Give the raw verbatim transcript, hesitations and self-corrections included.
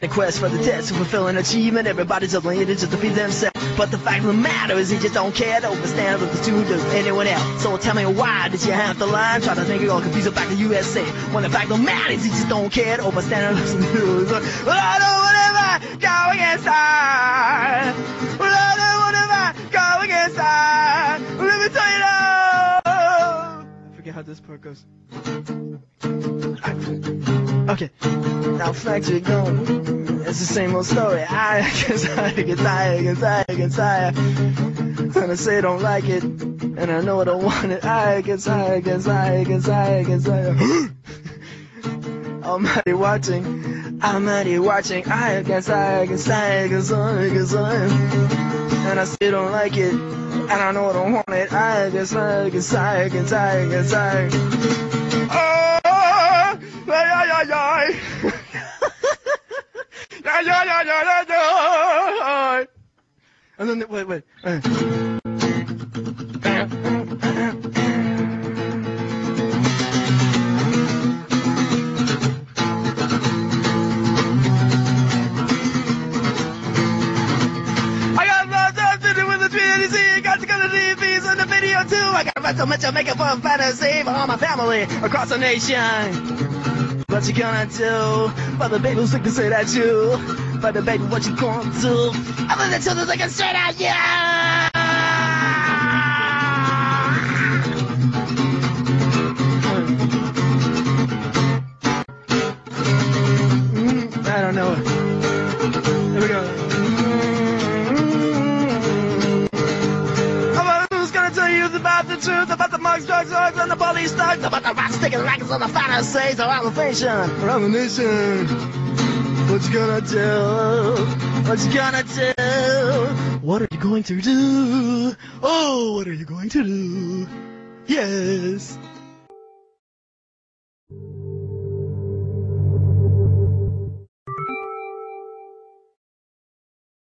a quest for the test to fulfill an achievement. Everybody's just laying it just to feed themselves. But the fact of the matter is he just don't care to overstand with the tune to anyone else. So tell me, why did you have to lie? Try to think you're all confused back to U S A. When the fact of the matter is he just don't care to overstand. Well, I don't want to go against I. Well, I don't want to go against I. Let me tell you now. I forget how this part goes. Okay, now factory going. It's the same old story. I guess I get tired, get tired, get tired. And I say I don't like it, and I know I don't want it. I get tired, get tired, get tired, get tired. I'm already watching, I'm already watching. I get tired, get tired, get tired, get tired. And I still don't like it, and I know I don't want it. I get tired, get tired, get tired, get tired. Oh, yeah, yeah, yeah, yeah. Yeah, yeah, yeah, yeah, yeah. And then, wait, wait. Uh. I got lots to do with the Trinity. Got to go to the these in the video too. I got to write so much to make it for a fantasy for all my family across the nation. What you gonna do? For the baby who's sick to say that you. For the baby, what you gonna do? Other than children looking straight at you. Mm, I don't know. Here we go. About the truth, about the mugs, drugs, drugs, and the police thugs, about the rats sticking rackets on the fantasies around the nation, around the nation. What you gonna do? What you gonna do? What are you going to do? Oh, what are you going to do? Yes.